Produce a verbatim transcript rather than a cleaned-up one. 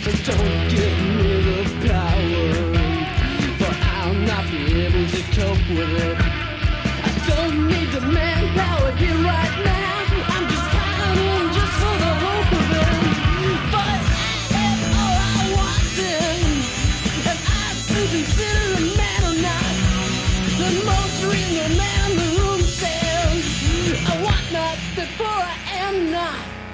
But don't give me the power, for I'll not be able to cope with it. I don't need the manpower here right now. I'm just fighting just for the hope of it. But I am all I wanted, and I still consider a man or not. The most real man in the room says I want not before I am not.